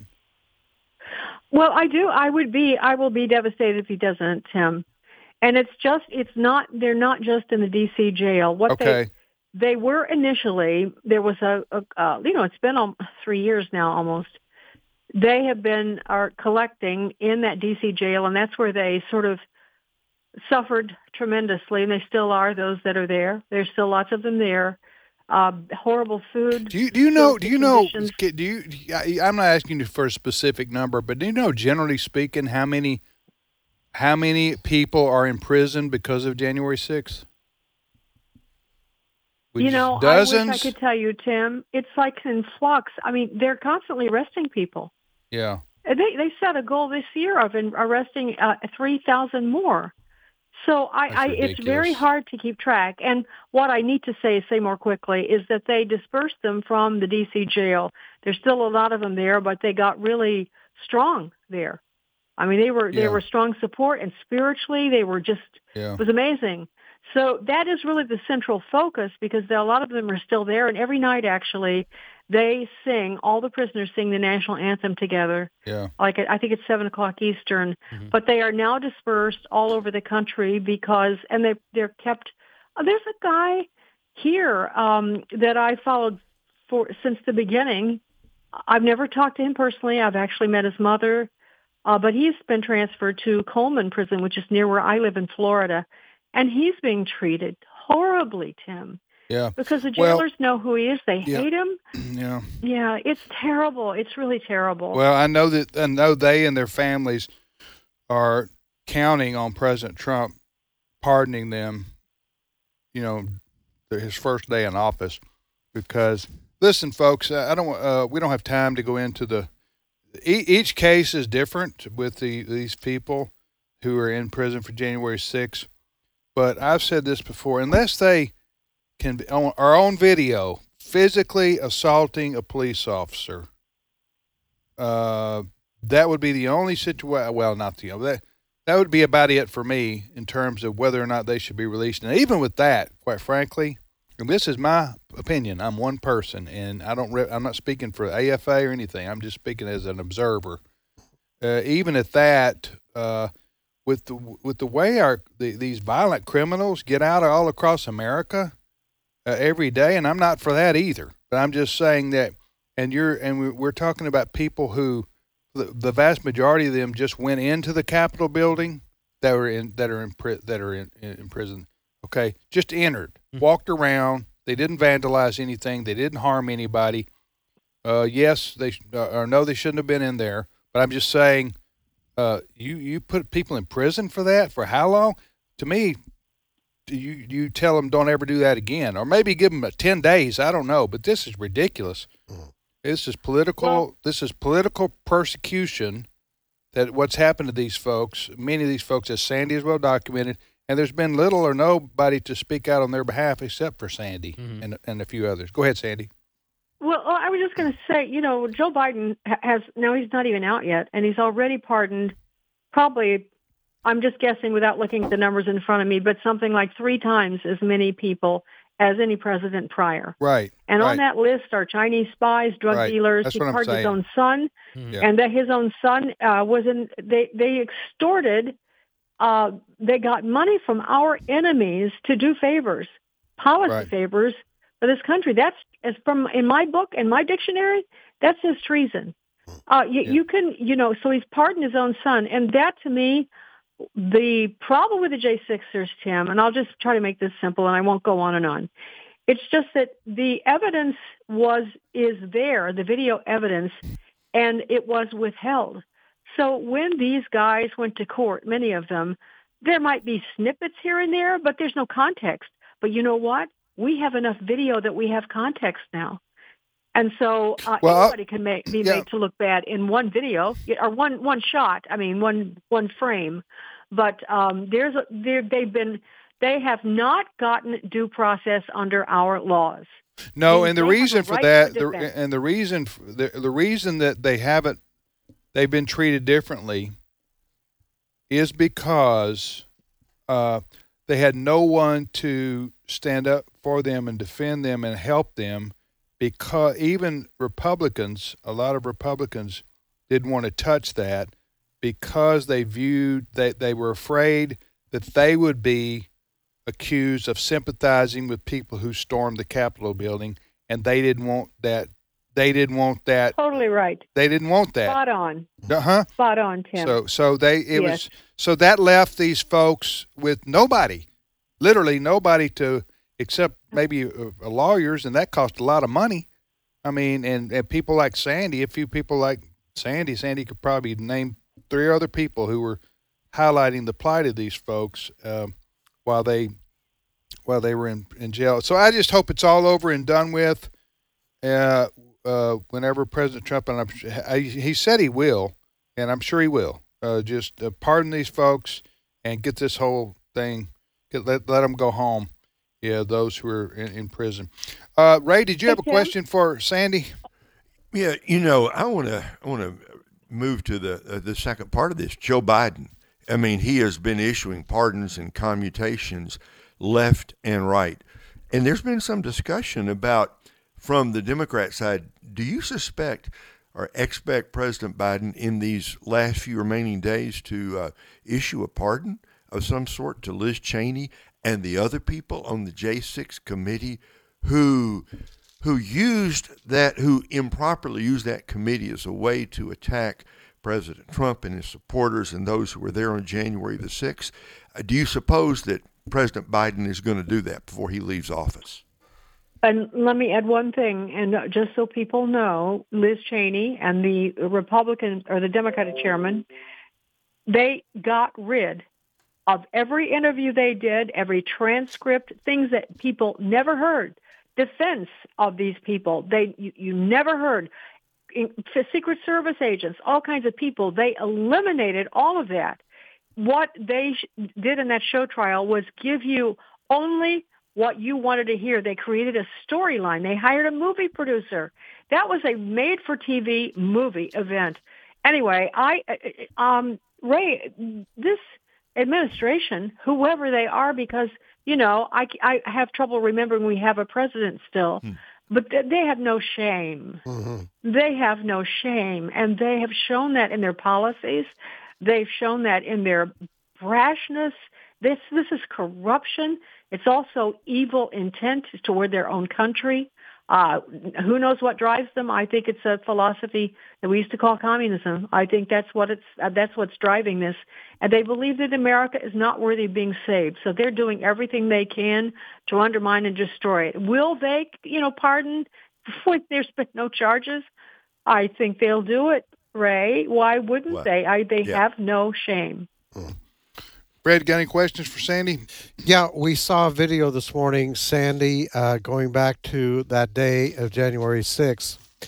Well, I do. I would be, I will be devastated if he doesn't, Tim. And it's just, it's not, they're not just in the D C jail. What Okay. they, they were initially, there was a, a uh, you know, it's been um, three years now almost. They have been are collecting in that D C jail, and that's where they sort of suffered tremendously, and they still are, those that are there. There's still lots of them there. Uh, horrible food. Do you do you know? Do you know? conditions. Do you? I- I'm not asking you for a specific number, but do you know, generally speaking, how many how many people are in prison because of January sixth? You know, dozens. I wish I could tell you, Tim. It's like in flux. I mean, they're constantly arresting people. Yeah. And They they set a goal this year of in, arresting uh, three thousand more. So I, That's I it's very ridiculous. hard to keep track. And what I need to say, say more quickly, is that they dispersed them from the D C jail. There's still a lot of them there, but they got really strong there. I mean, they were they Yeah. were strong support, and spiritually they were just Yeah. it was amazing. So that is really the central focus, because there, a lot of them are still there, and every night actually they sing. All the prisoners sing the national anthem together. Yeah. Like I think it's seven o'clock Eastern, Mm-hmm. but they are now dispersed all over the country because, and they they're kept. Uh, there's a guy here um, that I followed for since the beginning. I've never talked to him personally. I've actually met his mother, uh, but he's been transferred to Coleman Prison, which is near where I live in Florida, and he's being treated horribly, Tim. Yeah. Because the Well, jailers know who he is. They yeah. hate him. Yeah. Yeah, it's terrible. It's really terrible. Well, I know that I know they and their families are counting on President Trump pardoning them, you know, his first day in office, because listen, folks, I don't uh, we don't have time to go into the e- each case is different with the these people who are in prison for January sixth. But I've said this before, unless they can be on our own video physically assaulting a police officer, uh, that would be the only situation. Well, not the only. That, that would be about it for me in terms of whether or not they should be released. And even with that, quite frankly, and this is my opinion. I'm one person, and I don't. Re- I'm not speaking for A F A or anything. I'm just speaking as an observer. Uh, even at that, uh, with the with the way our the, these violent criminals get out all across America uh, every day, and I'm not for that either. But I'm just saying that, and you're and we- we're talking about people who, the, the vast majority of them just went into the Capitol building that were in that are in pri- that are in, in prison. Okay, just entered, walked around. They didn't vandalize anything. They didn't harm anybody. Uh, yes, they uh, or no, they shouldn't have been in there. But I'm just saying, uh, you you put people in prison for that for how long? To me, you you tell them don't ever do that again, or maybe give them a ten days. I don't know, but this is ridiculous. This is political. Well- this is political persecution that what's happened to these folks, many of these folks, as Sandy is well documented, and there's been little or nobody to speak out on their behalf except for Sandy mm-hmm. and, and a few others. Go ahead, Sandy. Well, I was just going to say, you know, Joe Biden has, now he's not even out yet, and he's already pardoned probably, I'm just guessing without looking at the numbers in front of me, but something like three times as many people as any president prior. Right. And right. on that list are Chinese spies, drug right. dealers. That's he what I'm pardoned his saying. own son, yeah. and that his own son uh, was in, they, they extorted, uh, they got money from our enemies to do favors, policy right. favors for this country. That's, as from, in my book, in my dictionary, that's just treason. Uh, you, yeah. you can, you know, so he's pardoned his own son. And that, to me, the problem with the J sixers, Tim, and I'll just try to make this simple and I won't go on and on. It's just that the evidence was, is there, the video evidence, and it was withheld. So when these guys went to court, many of them, there might be snippets here and there, but there's no context. But you know what? We have enough video that we have context now. And so uh, well, anybody can make, be yeah. made to look bad in one video or one one shot. I mean, one one frame. But um, there's a, there, they've been they have not gotten due process under our laws. No, and, and the reason for right that, for the, and the reason for, the the reason that they haven't they've been treated differently is because uh, they had no one to stand up for them and defend them and help them. Because even Republicans, a lot of Republicans didn't want to touch that because they viewed that they, they were afraid that they would be accused of sympathizing with people who stormed the Capitol building, and they didn't want that. They didn't want that. Totally right. They didn't want that. Spot on. Uh huh. Spot on, Tim. So, so they it yes. was so that left these folks with nobody, literally nobody to. Except maybe uh, lawyers, and that cost a lot of money. I mean, and, and people like Sandy, a few people like Sandy, Sandy could probably name three other people who were highlighting the plight of these folks uh, while they while they were in, in jail. So I just hope it's all over and done with. Uh, uh, whenever President Trump, and I'm, I, he said he will, and I'm sure he will. Uh, just uh, pardon these folks and get this whole thing. Get, let let them go home. Yeah, those who are in, in prison. Uh, Ray, did you have a question for Sandy? Yeah, you know, I want to I want to move to the uh, the second part of this. Joe Biden. I mean, he has been issuing pardons and commutations left and right, and there's been some discussion about from the Democrat side. Do you suspect or expect President Biden in these last few remaining days to uh, issue a pardon of some sort to Liz Cheney and the other people on the J six committee who who used that, who improperly used that committee as a way to attack President Trump and his supporters and those who were there on January the sixth? Uh, do you suppose that President Biden is going to do that before he leaves office? And let me add one thing, and just so people know, Liz Cheney and the Republican or the Democratic chairman, they got rid of every interview they did, every transcript, things that people never heard, defense of these people. They you, you never heard. Secret Service agents, all kinds of people, they eliminated all of that. What they sh- did in that show trial was give you only what you wanted to hear. They created a storyline. They hired a movie producer. That was a made-for-T V movie event. Anyway, I, um, Ray, this administration, whoever they are, because, you know, I, I have trouble remembering we have a president still, hmm. but they have no shame. Mm-hmm. They have no shame, and they have shown that in their policies. They've shown that in their brashness. This this is corruption. It's also evil intent toward their own country. Uh, who knows what drives them? I think it's a philosophy that we used to call communism. I think that's what it's uh, that's what's driving this. And they believe that America is not worthy of being saved. So they're doing everything they can to undermine and destroy it. Will they, you know, pardon when there's been no charges? I think they'll do it, Ray. Why wouldn't what? they? I, they yeah. have no shame. Mm. Brad, got any questions for Sandy? Yeah, we saw a video this morning, Sandy, uh, going back to that day of January sixth.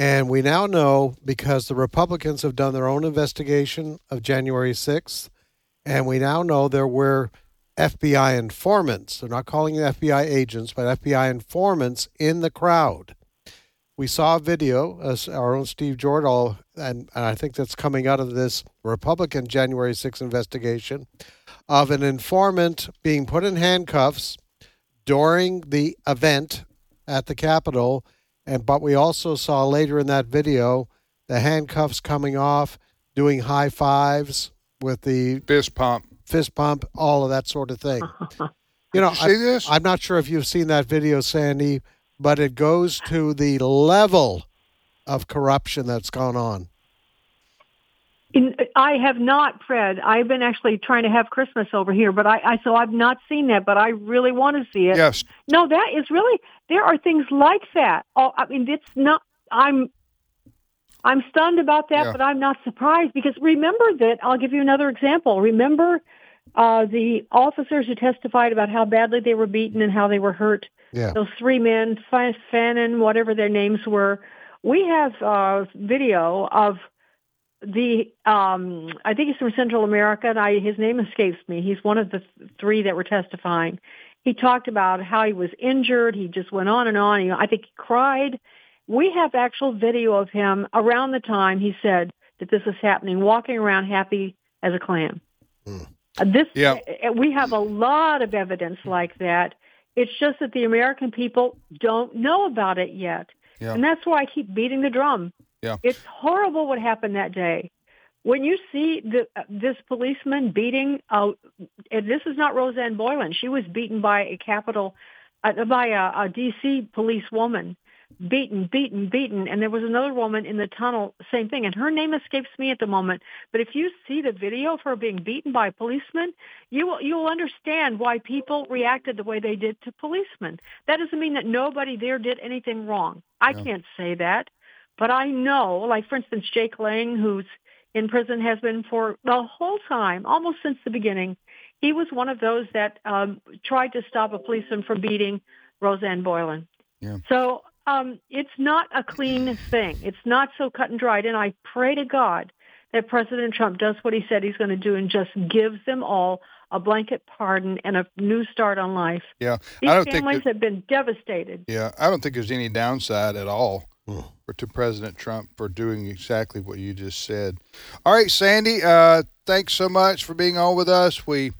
And we now know, because the Republicans have done their own investigation of January sixth, and we now know there were F B I informants. They're not calling them F B I agents, but F B I informants in the crowd. We saw a video, as our own Steve Jordahl, and, and I think that's coming out of this Republican January sixth investigation, of an informant being put in handcuffs during the event at the Capitol. And but we also saw later in that video the handcuffs coming off, doing high fives with the fist pump, fist pump, all of that sort of thing. You know, Did you see I, this? I'm not sure if you've seen that video, Sandy, but it goes to the level of corruption that's gone on. In, I have not, Fred. I've been actually trying to have Christmas over here, but I, I so I've not seen that, but I really want to see it. Yes. No, that is really, there are things like that. Oh, I mean, it's not, I'm, I'm stunned about that, Yeah. but I'm not surprised, because remember that, I'll give you another example. Remember uh, the officers who testified about how badly they were beaten and how they were hurt? Yeah. Those three men, Fannin, whatever their names were. We have uh, video of the, um, I think he's from Central America, and I, his name escapes me. He's one of the th- three that were testifying. He talked about how he was injured. He just went on and on. He, I think he cried. We have actual video of him around the time he said that this is happening, walking around happy as a clam. Mm. Uh, this, Yeah. uh, we have a lot of evidence like that. It's just that the American people don't know about it yet. Yeah. And that's why I keep beating the drum. Yeah. It's horrible what happened that day. When you see the, uh, this policeman beating, uh, and this is not Roseanne Boylan. She was beaten by a Capitol, uh, by a, a D C police woman. Beaten, beaten, beaten. And there was another woman in the tunnel, same thing. And her name escapes me at the moment. But if you see the video of her being beaten by a policeman, you will, you'll understand why people reacted the way they did to policemen. That doesn't mean that nobody there did anything wrong. I Yeah. can't say that. But I know, like, for instance, Jake Lang, who's in prison, has been for the whole time, almost since the beginning. He was one of those that um, tried to stop a policeman from beating Roseanne Boylan. Yeah. So um, it's not a clean thing. It's not so cut and dried. And I pray to God that President Trump does what he said he's going to do and just gives them all a blanket pardon and a new start on life. Yeah. These I don't think families that- have been devastated. Yeah, I don't think there's any downside at all Mm. for to President Trump for doing exactly what you just said. All right, Sandy, uh, thanks so much for being on with us. We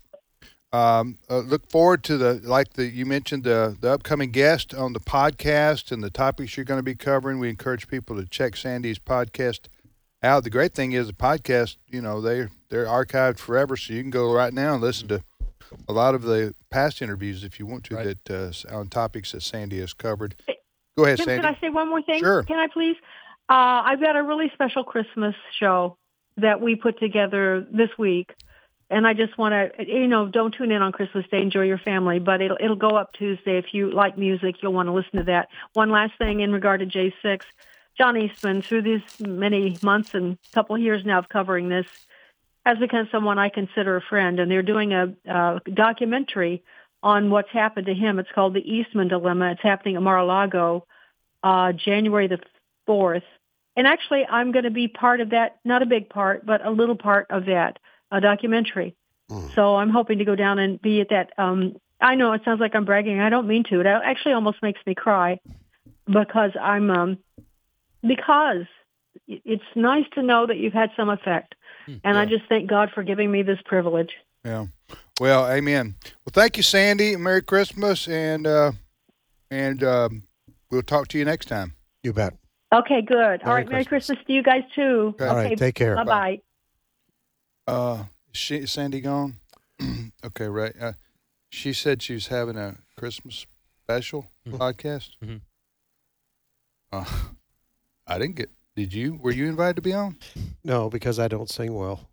um, uh, look forward to the, like the you mentioned, the, the upcoming guest on the podcast and the topics you're going to be covering. We encourage people to check Sandy's podcast out. The great thing is the podcast, you know, they, they're archived forever, so you can go right now and listen to a lot of the past interviews if you want to, Right. that uh, on topics that Sandy has covered. Go ahead, Tim, Sandy. can I say one more thing? Sure. Can I please? Uh, I've got a really special Christmas show that we put together this week. And I just want to, you know, don't tune in on Christmas Day. Enjoy your family. But it'll, it'll go up Tuesday. If you like music, you'll want to listen to that. One last thing in regard to J six. John Eastman, through these many months and couple of years now of covering this, has become someone I consider a friend. And they're doing a, a documentary on what's happened to him. It's called The Eastman Dilemma. It's happening at Mar-a-Lago, uh, January the fourth. And actually, I'm going to be part of that, not a big part, but a little part of that uh, documentary. Mm. So I'm hoping to go down and be at that. Um, I know it sounds like I'm bragging. I don't mean to. It actually almost makes me cry because I'm, um, because it's nice to know that you've had some effect. And I just thank God for giving me this privilege. Yeah. Well, amen. Well, thank you, Sandy. Merry Christmas, and uh, and um, we'll talk to you next time. You bet. Okay, good. All Merry right, Merry Christmas. Christmas to you guys, too. Okay. All right, take care. Bye-bye. Uh, is she, is Sandy gone? Okay, right. Uh, she said she was having a Christmas special Mhm. podcast. Mhm. Uh, I didn't get. Did you? Were you invited to be on? No, because I don't sing well.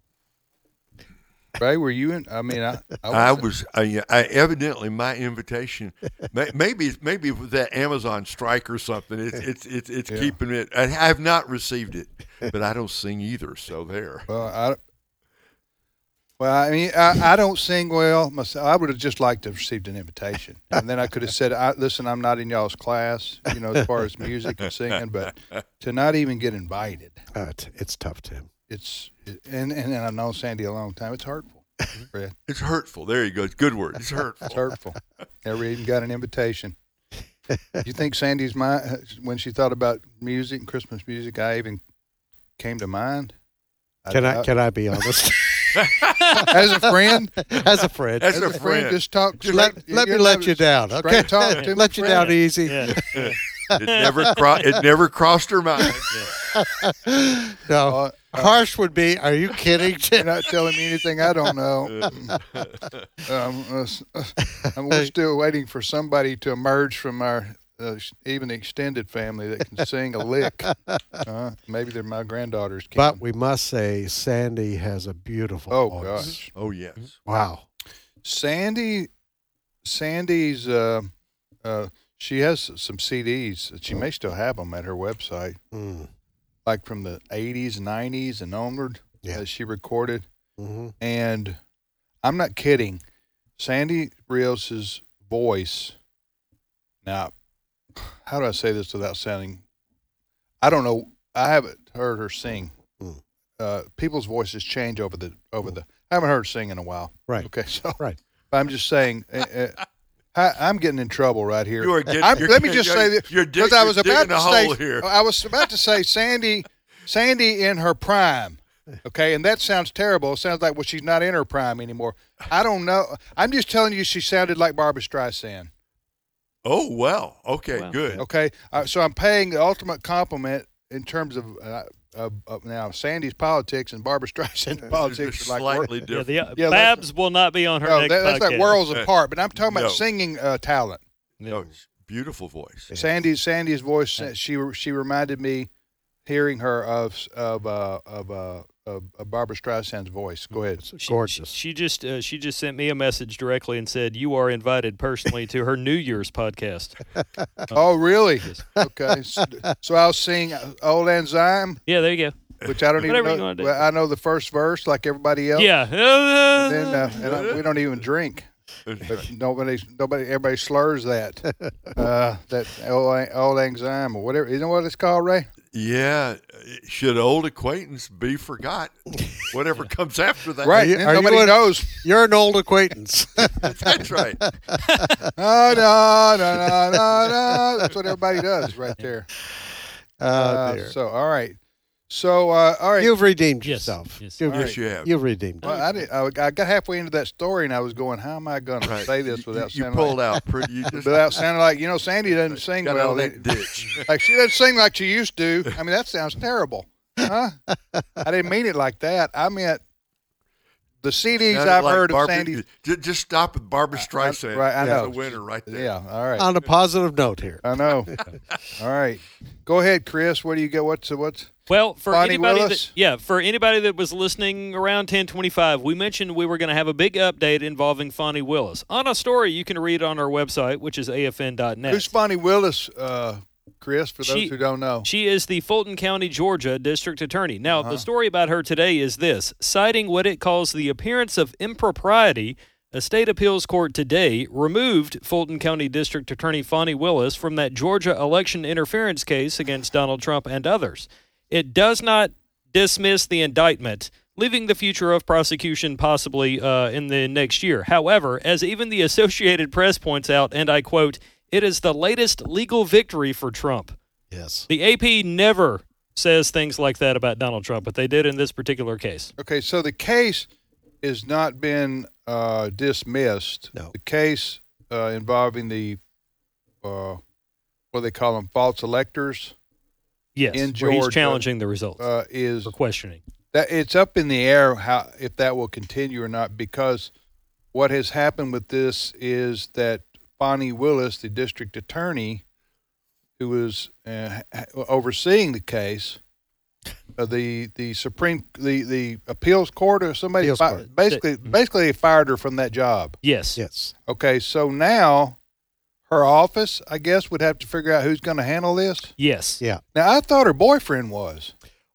Ray, were you in? I mean, I I, I wasn't. was, I, yeah, I evidently my invitation, may- maybe maybe with that Amazon strike or something, it's it's it's, it's Yeah. keeping it. I have not received it, but I don't sing either. So there. Well, I Well, I mean, I, I don't sing well myself. I would have just liked to have received an invitation, and then I could have said, I, "Listen, I'm not in y'all's class, you know, as far as music and singing." But to not even get invited, Uh, it's, it's tough, Tim. it's it, and, and I've known Sandy a long time. It's hurtful. Fred. It's hurtful. There you go. It's a good word. It's hurtful. It's hurtful. Never even got an invitation. You think Sandy's mind when she thought about music and Christmas music? I even came to mind. Can I, I can I be honest? As a friend, as a friend, as, as a, a friend, friend, just talk. Just let let me let you down. Okay, talk to let you friend. down easy. Yeah. it never cro- it never crossed her mind. No, Uh, uh, harsh would be. Are you kidding? You're not telling me anything I don't know. um, uh, uh, and we're still waiting for somebody to emerge from our uh, even extended family that can sing a lick. Uh, maybe they're my granddaughters. Can. But we must say, Sandy has a beautiful Oh voice. gosh, Oh yes. Wow. Sandy, Sandy's. Uh, uh, she has some C Ds. She may still have them at her website, Mm. like from the eighties, nineties, and onward. Yeah. That she recorded. Mm-hmm. And I'm not kidding. Sandy Rios' voice. Now, how do I say this without sounding? I don't know. I haven't heard her sing. Mm. Uh, people's voices change over the over the. I haven't heard her sing in a while. Right. Okay. So. Right. I'm just saying. Uh, uh, I, I'm getting in trouble right here. You are getting. I'm, you're- let me just you're- say this you're dig- because I was you're about digging to a say. hole here. I was about to say Sandy, Sandy in her prime. Okay, and that sounds terrible. It sounds like well, she's not in her prime anymore. I don't know. I'm just telling you, she sounded like Barbra Streisand. Oh well. Okay. Wow. Good. Okay, uh, so I'm paying the ultimate compliment in terms of uh, uh, uh, now Sandy's politics and Barbra Streisand politics They're are like slightly Yeah, different. the, uh, Yeah, Babs will not be on her no, next that, that's podcast. like worlds apart. But I'm talking about No. singing uh, talent. No, it's beautiful voice. Sandy's Sandy's voice. She she reminded me, hearing her of of uh, of uh, of, of Barbra Streisand's voice. Go ahead. It's She- gorgeous. She, she just uh, she just sent me a message directly and said you are invited personally to her New Year's podcast. Oh, really? Okay. So, so I'll sing "Old Enzyme," Yeah, there you go. which I don't even Whatever you know. wanna do. Well, I know the first verse like everybody else. Yeah. And then uh, and I, we don't even drink. But nobody, nobody, everybody slurs that. Uh, that old, old enzyme or whatever. You know what it's called, Ray? Yeah. Should old acquaintance be forgot? Whatever comes after that. Right. you- and are you nobody in- knows. You're an old acquaintance. That's right. No, no, no, no, no, no. That's what everybody does right there. Oh, Uh, dear. so, all right. So, uh, all right. You've redeemed Yes, yourself. yes. You've, Yes, you have. you've redeemed. Well, I, did, I, I got halfway into that story and I was going, how am I going to Right. say this You- without you, you sounding pulled like, out pretty. You just without sounding like, you know, Sandy doesn't sing got well. out of that ditch. Like she doesn't sing like she used to. I mean, that sounds terrible. Huh? I didn't mean it like that. I meant the C Ds Sounded I've like heard of Barbra- Sandy. ju- Just stop with Barbra Streisand. right, I That's know. the winner right there. Yeah, all right. On a positive note here. I know. All right. Go ahead, Chris. What do you get? What's what's Well, for Bonnie anybody Willis? that yeah, for anybody that was listening around ten twenty-five, we mentioned we were going to have a big update involving Fonnie Willis on a story you can read on our website, which is A F N dot net. who's Bonnie Willis? Uh, Chris, for those She- who don't know. She is the Fulton County, Georgia District Attorney. Now, Uh-huh. the story about her today is this. Citing what it calls the appearance of impropriety, a state appeals court today removed Fulton County District Attorney Fonnie Willis from that Georgia election interference case against Donald Trump and others. It does not dismiss the indictment, leaving the future of prosecution possibly uh, in the next year. However, as even the Associated Press points out, and I quote, it is the latest legal victory for Trump. Yes. The A P never says things like that about Donald Trump, but they did in this particular case. Okay, so the case has not been uh, dismissed. No. The case uh, involving the uh, what do they call them, false electors, Yes, In where he's Georgia, challenging the results uh, is or questioning. that it's up in the air how if that will continue or not, because what has happened with this is that Fonnie Willis, the district attorney who was uh, overseeing the case, uh, the the Supreme the, the appeals court or somebody Appeals fi- court. basically basically they fired her from that job. Yes. Yes. Okay, so now her office, I guess, would have to figure out who's going to handle this. Yes. Yeah. Now I thought her boyfriend was.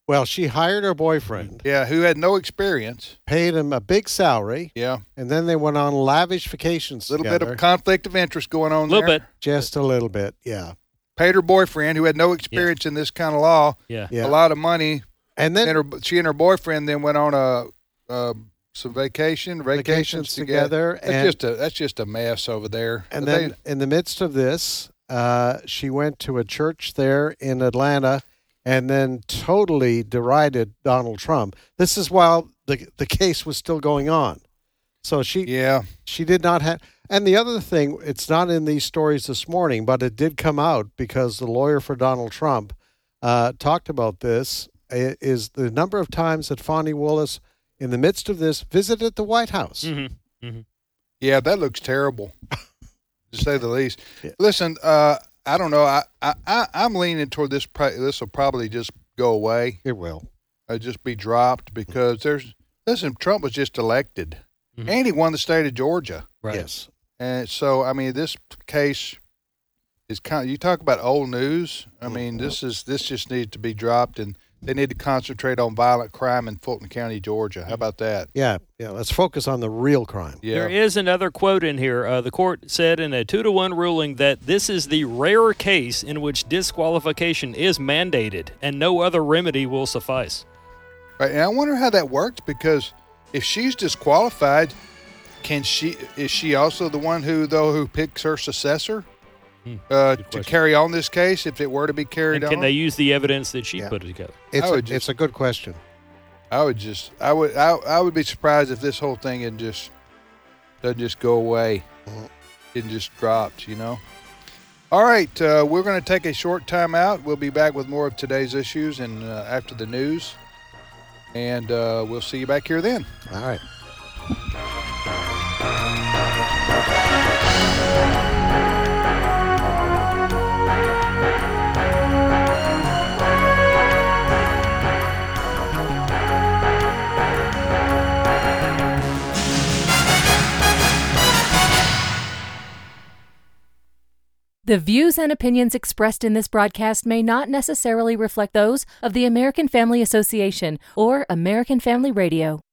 Well, she hired her boyfriend, Yeah, who had no experience. paid him a big salary, Yeah, and then they went on lavish vacations a little together. bit of conflict of interest going on A little there. bit. Just a little bit, yeah. Paid her boyfriend, who had no experience in this kind of law, Yeah. Yeah. a lot of money. And then And her, she and her boyfriend then went on a uh, some vacation, vacations, vacations together. together. That's and just a that's just a mess over there. and But then in the midst of this, uh, she went to a church there in Atlanta and then totally derided Donald Trump. This is while the the case was still going on. So she they, yeah, she did not have. And the other thing, it's not in these stories this morning, but it did come out because the lawyer for Donald Trump uh, talked about this, i- is the number of times that Fonnie Willis, in the midst of this, visited the White House. Mm-hmm. Mm-hmm. yeah, that looks terrible, to say the least. Yeah. Listen, uh, I don't know. I, I, I I'm leaning toward this. Pro- this will probably just go away. It will. Uh, just be dropped because there's. Listen, Trump was just elected, Mhm. and he won the state of Georgia. Right. Yes. And so, I mean, this case is kind of, you talk about old news. I mean, this is, this just needs to be dropped, and they need to concentrate on violent crime in Fulton County, Georgia. How about that? Yeah. Yeah. Let's focus on the real crime. Yeah. There is another quote in here. Uh, the court said in a two to one ruling that this is the rare case in which disqualification is mandated and no other remedy will suffice. Right. And I wonder how that works, because if she's disqualified, can she, is she also the one who, though, who picks her successor Hmm. uh, Good to question. carry on this case if it were to be carried And can on? they use the evidence that she Yeah. put together? It's I a, would just- it's a good question. I would just, I would, I, I would be surprised if this whole thing had just doesn't just go away. It just drops, you know. All right, uh, we're going to take a short time out. We'll be back with more of today's issues and uh, after the news, and uh, we'll see you back here then. All right. The views and opinions expressed in this broadcast may not necessarily reflect those of the American Family Association or American Family Radio.